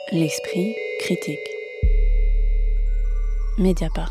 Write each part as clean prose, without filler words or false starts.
L'esprit critique. Mediapart.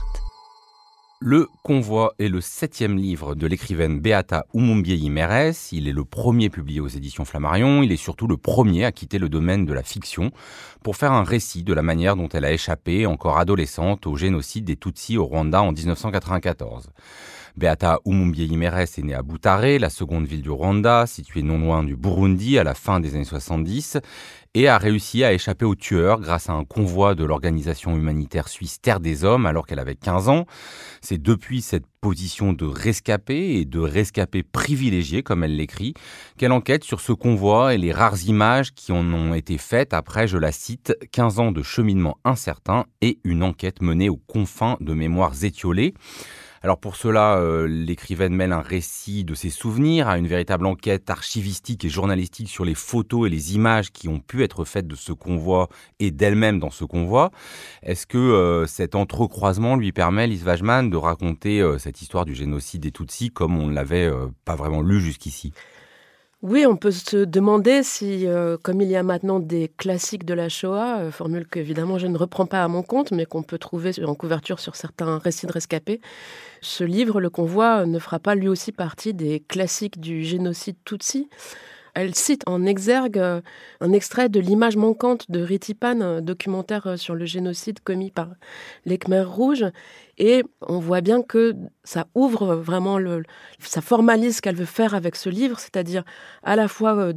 Le Convoi est le 7e livre de l'écrivaine Beata Oumoumbiéyi-Mérès. Il est le premier publié aux éditions Flammarion. Il est surtout le premier à quitter le domaine de la fiction pour faire un récit de la manière dont elle a échappé, encore adolescente, au génocide des Tutsis au Rwanda en 1994. Beata Oumoumbiéyi-Mérès est née à Butare, la seconde ville du Rwanda, située non loin du Burundi à la fin des années 70, et a réussi à échapper aux tueurs grâce à un convoi de l'organisation humanitaire suisse Terre des Hommes alors qu'elle avait 15 ans. C'est depuis cette position de rescapée et de rescapée privilégiée, comme elle l'écrit, qu'elle enquête sur ce convoi et les rares images qui en ont été faites après, je la cite, 15 ans de cheminement incertain et une enquête menée aux confins de mémoires étiolées. Alors pour cela, l'écrivaine mêle un récit de ses souvenirs à une véritable enquête archivistique et journalistique sur les photos et les images qui ont pu être faites de ce convoi et d'elle-même dans ce convoi. Est-ce que cet entrecroisement lui permet, Lise Wajman, de raconter cette histoire du génocide des Tutsis comme on ne l'avait pas vraiment lu jusqu'ici ? Oui, on peut se demander si, comme il y a maintenant des classiques de la Shoah, formule qu'évidemment je ne reprends pas à mon compte, mais qu'on peut trouver en couverture sur certains récits de rescapés, ce livre, Le Convoi, ne fera pas lui aussi partie des classiques du génocide Tutsi. Elle cite en exergue un extrait de L'image manquante de Ritipan, un documentaire sur le génocide commis par les Khmers rouges. Et on voit bien que ça ouvre vraiment, ça formalise ce qu'elle veut faire avec ce livre, c'est-à-dire à la fois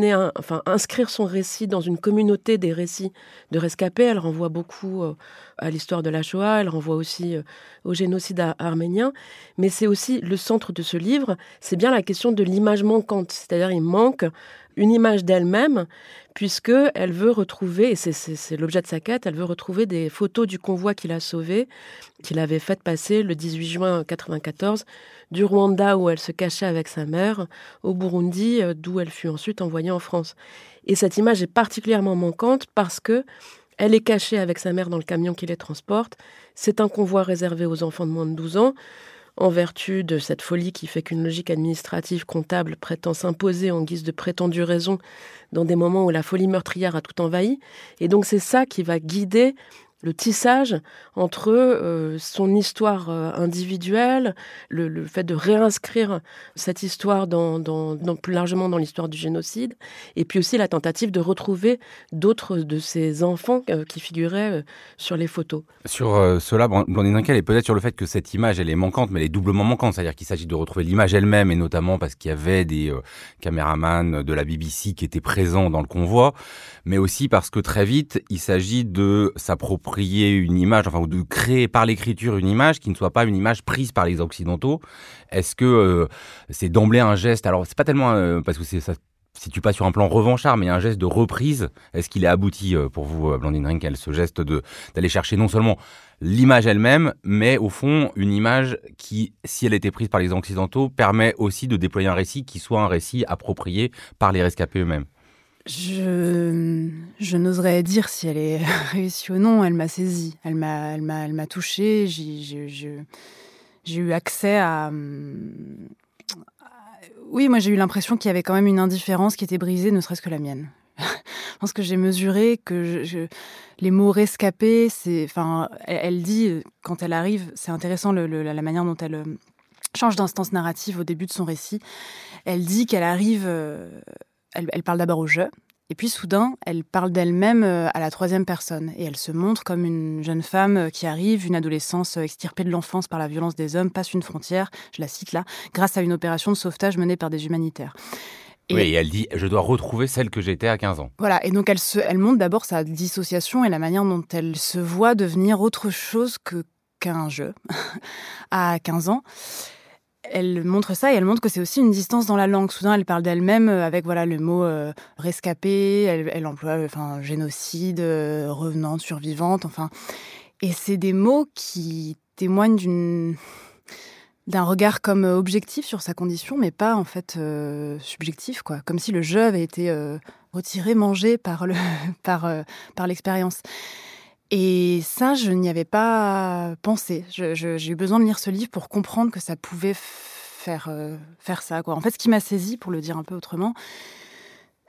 inscrire son récit dans une communauté des récits de rescapés. Elle renvoie beaucoup à l'histoire de la Shoah, elle renvoie aussi au génocide arménien. Mais c'est aussi le centre de ce livre, c'est bien la question de l'image manquante, c'est-à-dire il manque une image d'elle-même, puisqu'elle veut retrouver, et c'est l'objet de sa quête, elle veut retrouver des photos du convoi qu'il a sauvé, qu'il avait fait passer le 18 juin 1994, du Rwanda où elle se cachait avec sa mère, au Burundi, d'où elle fut ensuite envoyée en France. Et cette image est particulièrement manquante parce que elle est cachée avec sa mère dans le camion qui les transporte. C'est un convoi réservé aux enfants de moins de 12 ans, en vertu de cette folie qui fait qu'une logique administrative comptable prétend s'imposer en guise de prétendue raison dans des moments où la folie meurtrière a tout envahi. Et donc c'est ça qui va guider le tissage entre son histoire individuelle, le fait de réinscrire cette histoire plus largement dans l'histoire du génocide, et puis aussi la tentative de retrouver d'autres de ses enfants qui figuraient sur les photos. Sur cela, Blandine Rinkel est peut-être sur le fait que cette image, elle est manquante, mais elle est doublement manquante. C'est-à-dire qu'il s'agit de retrouver l'image elle-même, et notamment parce qu'il y avait des caméramans de la BBC qui étaient présents dans le convoi, mais aussi parce que très vite, il s'agit de s'approprier une image, ou de créer par l'écriture une image qui ne soit pas une image prise par les Occidentaux. Est-ce que c'est d'emblée un geste, alors c'est pas tellement parce que ça ne situe pas sur un plan revanchard, mais un geste de reprise. Est-ce qu'il est abouti pour vous, Blandine Rinkel, ce geste d'aller chercher non seulement l'image elle-même, mais au fond une image qui, si elle était prise par les Occidentaux, permet aussi de déployer un récit qui soit un récit approprié par les rescapés eux-mêmes? Je n'oserais dire si elle est réussie ou non. Elle m'a saisie, elle m'a touchée. J'ai eu accès à... Oui, moi j'ai eu l'impression qu'il y avait quand même une indifférence qui était brisée, ne serait-ce que la mienne. Je pense que j'ai mesuré que les mots rescapés, elle dit, quand elle arrive, c'est intéressant la manière dont elle change d'instance narrative au début de son récit. Elle dit qu'elle arrive... Elle parle d'abord au jeu, et puis soudain, elle parle d'elle-même à la troisième personne. Et elle se montre comme une jeune femme qui arrive, une adolescence extirpée de l'enfance par la violence des hommes, passe une frontière, je la cite là, grâce à une opération de sauvetage menée par des humanitaires. Et elle dit « Je dois retrouver celle que j'étais à 15 ans ». Voilà, et donc elle montre d'abord sa dissociation et la manière dont elle se voit devenir autre chose qu'un jeu à 15 ans. Elle montre ça et elle montre que c'est aussi une distance dans la langue. Soudain, elle parle d'elle-même avec le mot rescapé, elle emploie génocide, revenante, survivante, Et c'est des mots qui témoignent d'un regard comme objectif sur sa condition, mais pas en fait subjectif, quoi. Comme si le jeu avait été retiré, mangé par l'expérience. Et ça, je n'y avais pas pensé. J'ai eu besoin de lire ce livre pour comprendre que ça pouvait faire ça, quoi. En fait, ce qui m'a saisie, pour le dire un peu autrement,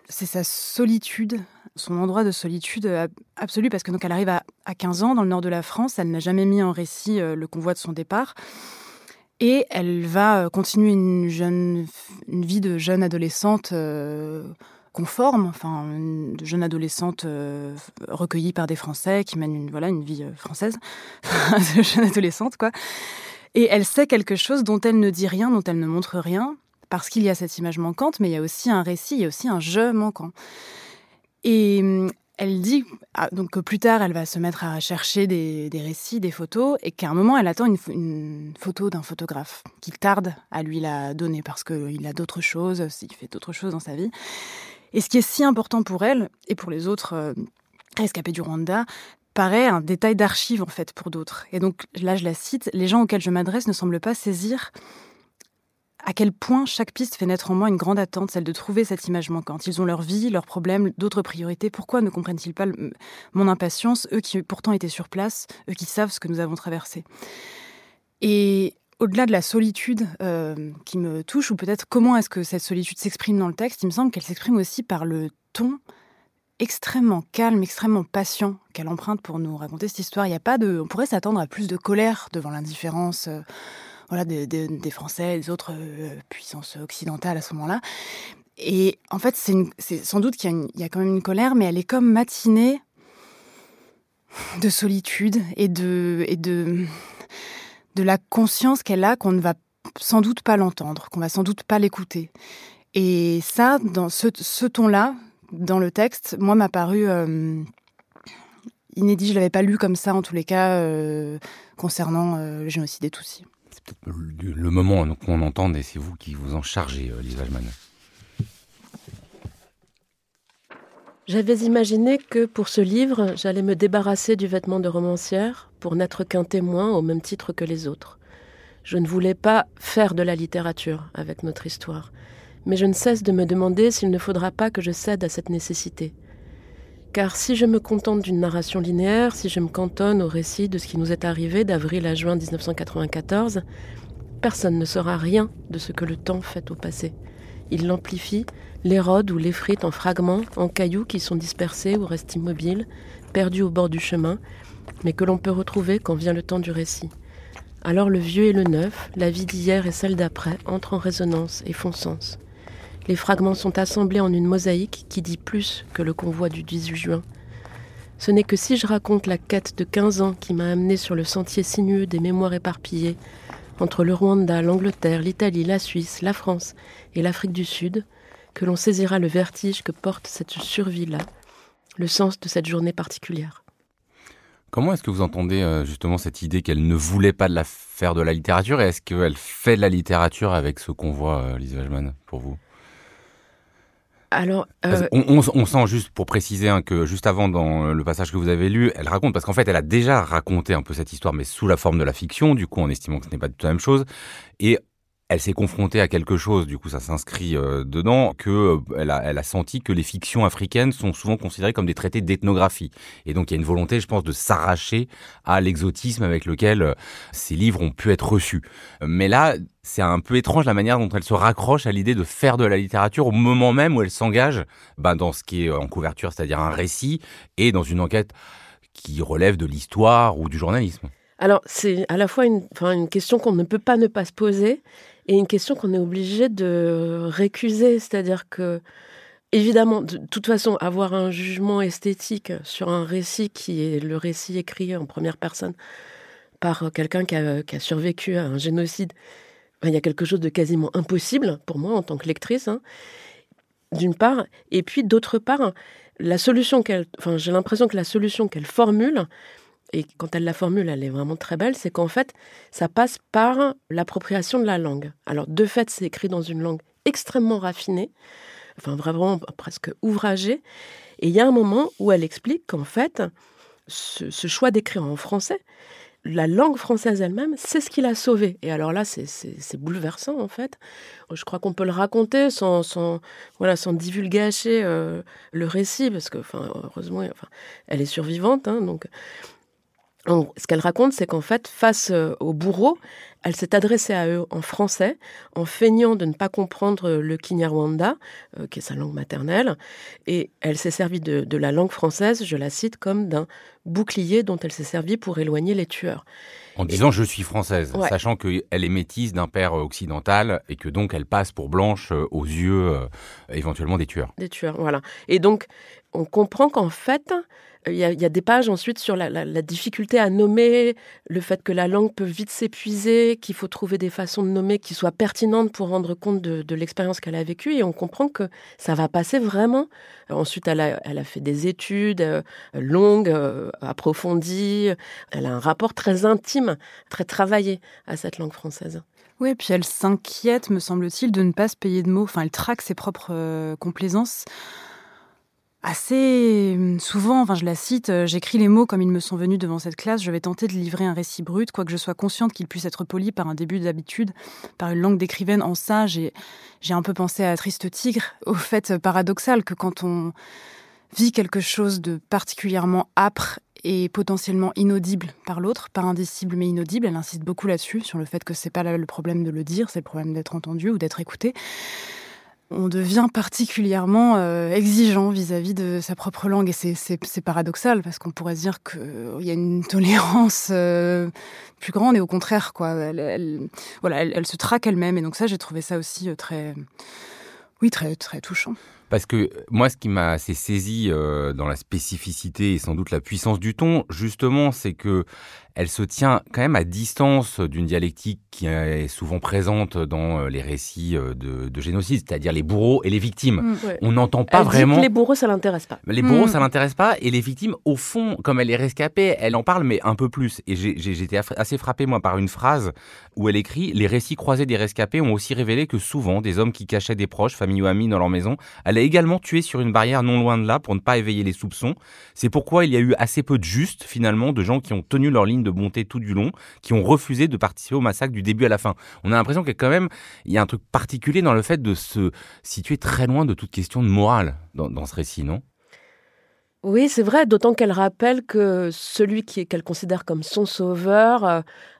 c'est sa solitude, son endroit de solitude absolue, parce que donc elle arrive à 15 ans dans le nord de la France, elle n'a jamais mis en récit le convoi de son départ, et elle va continuer une vie de jeune adolescente conforme, de jeune adolescente recueillie par des Français, qui mène une vie française, de jeune adolescente, quoi. Et elle sait quelque chose dont elle ne dit rien, dont elle ne montre rien, parce qu'il y a cette image manquante, mais il y a aussi un récit, il y a aussi un je manquant. Et elle dit donc que plus tard, elle va se mettre à chercher des récits, des photos, et qu'à un moment, elle attend une photo d'un photographe qu'il tarde à lui la donner, parce qu'il a d'autres choses, il fait d'autres choses dans sa vie. Et ce qui est si important pour elle, et pour les autres rescapés du Rwanda, paraît un détail d'archive, en fait, pour d'autres. Et donc, là, je la cite, « Les gens auxquels je m'adresse ne semblent pas saisir à quel point chaque piste fait naître en moi une grande attente, celle de trouver cette image manquante. Ils ont leur vie, leurs problèmes, d'autres priorités. Pourquoi ne comprennent-ils pas mon impatience, eux qui pourtant étaient sur place, eux qui savent ce que nous avons traversé ?» Et au-delà de la solitude qui me touche, ou peut-être comment est-ce que cette solitude s'exprime dans le texte, il me semble qu'elle s'exprime aussi par le ton extrêmement calme, extrêmement patient qu'elle emprunte pour nous raconter cette histoire. Il y a pas on pourrait s'attendre à plus de colère devant l'indifférence des Français et des autres puissances occidentales à ce moment-là. Et en fait, c'est sans doute qu'il y a quand même une colère, mais elle est comme matinée de solitude et de la conscience qu'elle a qu'on ne va sans doute pas l'entendre, qu'on va sans doute pas l'écouter. Et ça, dans ce ton-là, dans le texte, moi, m'a paru inédit. Je l'avais pas lu comme ça, en tous les cas, concernant le génocide des Tutsis. C'est peut-être le moment qu'on entende, et c'est vous qui vous en chargez, Lise Wajman. J'avais imaginé que pour ce livre, j'allais me débarrasser du vêtement de romancière pour n'être qu'un témoin au même titre que les autres. Je ne voulais pas faire de la littérature avec notre histoire, mais je ne cesse de me demander s'il ne faudra pas que je cède à cette nécessité. Car si je me contente d'une narration linéaire, si je me cantonne au récit de ce qui nous est arrivé d'avril à juin 1994, personne ne saura rien de ce que le temps fait au passé. Il l'amplifie, l'érode ou l'effrite en fragments, en cailloux qui sont dispersés ou restent immobiles, perdus au bord du chemin, mais que l'on peut retrouver quand vient le temps du récit. Alors le vieux et le neuf, la vie d'hier et celle d'après entrent en résonance et font sens. Les fragments sont assemblés en une mosaïque qui dit plus que le convoi du 18 juin. Ce n'est que si je raconte la quête de 15 ans qui m'a amené sur le sentier sinueux des mémoires éparpillées, entre le Rwanda, l'Angleterre, l'Italie, la Suisse, la France et l'Afrique du Sud, que l'on saisira le vertige que porte cette survie-là, le sens de cette journée particulière. Comment est-ce que vous entendez justement cette idée qu'elle ne voulait pas faire de la littérature, et est-ce qu'elle fait de la littérature avec ce convoi, Lise Wajman, pour vous ? Alors, on sent, juste pour préciser, que juste avant, dans le passage que vous avez lu, elle raconte, parce qu'en fait, elle a déjà raconté un peu cette histoire, mais sous la forme de la fiction, du coup, en estimant que ce n'est pas du tout la même chose. Et elle s'est confrontée à quelque chose, du coup, ça s'inscrit dedans, elle a senti que les fictions africaines sont souvent considérées comme des traités d'ethnographie. Et donc, il y a une volonté, je pense, de s'arracher à l'exotisme avec lequel ces livres ont pu être reçus. Mais là, c'est un peu étrange la manière dont elle se raccroche à l'idée de faire de la littérature au moment même où elle s'engage dans ce qui est en couverture, c'est-à-dire un récit, et dans une enquête qui relève de l'histoire ou du journalisme. Alors, c'est à la fois une question qu'on ne peut pas ne pas se poser et une question qu'on est obligé de récuser. C'est-à-dire que, évidemment, de toute façon, avoir un jugement esthétique sur un récit qui est le récit écrit en première personne par quelqu'un qui a survécu à un génocide, il y a quelque chose de quasiment impossible pour moi en tant que lectrice, d'une part. Et puis, d'autre part, j'ai l'impression que la solution qu'elle formule, et quand elle la formule, elle est vraiment très belle, c'est qu'en fait, ça passe par l'appropriation de la langue. Alors, de fait, c'est écrit dans une langue extrêmement raffinée, vraiment presque ouvragée. Et il y a un moment où elle explique qu'en fait, ce choix d'écrire en français, la langue française elle-même, c'est ce qui l'a sauvée. Et alors là, c'est bouleversant, en fait. Je crois qu'on peut le raconter sans divulgacher le récit, parce que, heureusement, elle est survivante, donc... Ce qu'elle raconte, c'est qu'en fait, face aux bourreaux, elle s'est adressée à eux en français, en feignant de ne pas comprendre le Kinyarwanda, qui est sa langue maternelle, et elle s'est servie de la langue française, je la cite, comme d'un bouclier dont elle s'est servie pour éloigner les tueurs. En disant « je suis française ouais. », sachant qu'elle est métisse d'un père occidental et que donc elle passe pour blanche aux yeux éventuellement des tueurs. Des tueurs, voilà. Et donc, on comprend qu'en fait, il y a des pages ensuite sur la difficulté à nommer, le fait que la langue peut vite s'épuiser, qu'il faut trouver des façons de nommer qui soient pertinentes pour rendre compte de l'expérience qu'elle a vécue. Et on comprend que ça va passer vraiment. Ensuite, elle a fait des études longues, approfondies. Elle a un rapport très intime, très travaillé à cette langue française. Oui, puis elle s'inquiète, me semble-t-il, de ne pas se payer de mots. Enfin, elle traque ses propres complaisances. Assez souvent, je la cite, j'écris les mots comme ils me sont venus devant cette classe, je vais tenter de livrer un récit brut, quoique je sois consciente qu'il puisse être poli par un début d'habitude, par une langue d'écrivaine. En ça, j'ai un peu pensé à Triste Tigre, au fait paradoxal que quand on vit quelque chose de particulièrement âpre et potentiellement inaudible par l'autre, pas indicible mais inaudible, elle insiste beaucoup là-dessus, sur le fait que c'est pas le problème de le dire, c'est le problème d'être entendu ou d'être écouté. On devient particulièrement exigeant vis-à-elle de sa propre langue. Et c'est paradoxal, parce qu'on pourrait se dire qu'il y a une tolérance plus grande, et au contraire, quoi. Elle se traque elle-même. Et donc ça, j'ai trouvé ça aussi très touchant. Parce que moi, ce qui m'a assez saisi dans la spécificité et sans doute la puissance du ton, justement, c'est que elle se tient quand même à distance d'une dialectique qui est souvent présente dans les récits de génocide, c'est-à-dire les bourreaux et les victimes. Ouais. On n'entend pas elle vraiment... dit que les bourreaux, ça l'intéresse pas. Les bourreaux, ça l'intéresse pas, et les victimes, au fond, comme elle est rescapée, elle en parle, mais un peu plus. Et j'étais assez frappé, moi, par une phrase où elle écrit « Les récits croisés des rescapés ont aussi révélé que souvent, des hommes qui cachaient des proches, famille ou amis dans leur maison, allaient également tuer sur une barrière non loin de là pour ne pas éveiller les soupçons. C'est pourquoi il y a eu assez peu de justes, finalement, de gens qui ont tenu leur ligne de bonté tout du long, qui ont refusé de participer au massacre du début à la fin. » On a l'impression qu'il y a un truc particulier dans le fait de se situer très loin de toute question de morale dans ce récit, non ? Oui, c'est vrai, d'autant qu'elle rappelle que celui qu'elle considère comme son sauveur,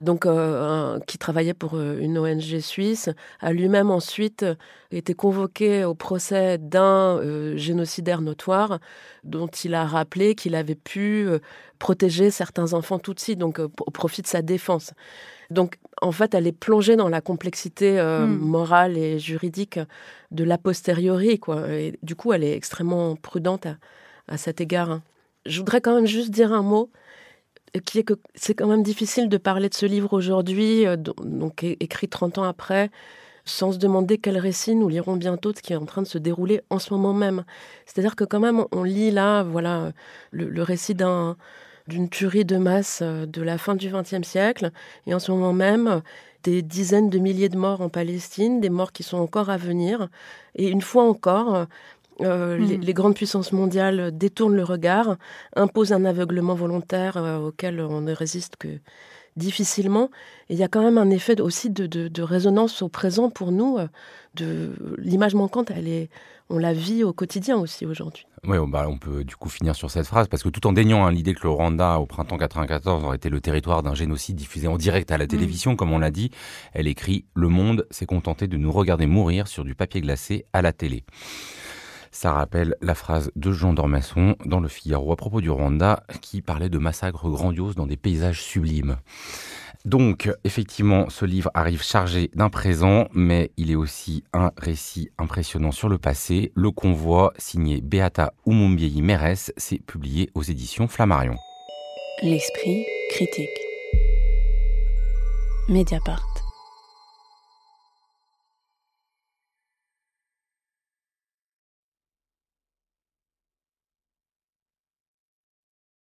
qui travaillait pour une ONG suisse, a lui-même ensuite été convoqué au procès d'un génocidaire notoire, dont il a rappelé qu'il avait pu protéger certains enfants Tutsis, donc au profit de sa défense. Donc, en fait, elle est plongée dans la complexité morale et juridique de l'a posteriori, quoi. Et du coup, elle est extrêmement prudente à cet égard. Je voudrais quand même juste dire un mot, qui est que c'est quand même difficile de parler de ce livre aujourd'hui, donc écrit 30 ans après, sans se demander quel récit nous lirons bientôt de ce qui est en train de se dérouler en ce moment même. C'est-à-dire que quand même, on lit là, voilà, le récit d'une tuerie de masse de la fin du XXe siècle, et en ce moment même, des dizaines de milliers de morts en Palestine, des morts qui sont encore à venir, et une fois encore... les grandes puissances mondiales détournent le regard, imposent un aveuglement volontaire auquel on ne résiste que difficilement. Et il y a quand même un effet aussi de résonance au présent pour nous. L'image manquante, on la vit au quotidien aussi aujourd'hui. Oui, on peut du coup finir sur cette phrase, parce que tout en déniant l'idée que le Rwanda, au printemps 94, aurait été le territoire d'un génocide diffusé en direct à la télévision, comme on l'a dit, elle écrit « Le monde s'est contenté de nous regarder mourir sur du papier glacé à la télé ». Ça rappelle la phrase de Jean d'Ormesson dans Le Figaro à propos du Rwanda, qui parlait de massacres grandioses dans des paysages sublimes. Donc, effectivement, ce livre arrive chargé d'un présent, mais il est aussi un récit impressionnant sur le passé. Le Convoi, signé Beata Umumbieyi Meresse, c'est publié aux éditions Flammarion. L'esprit critique. Mediapart.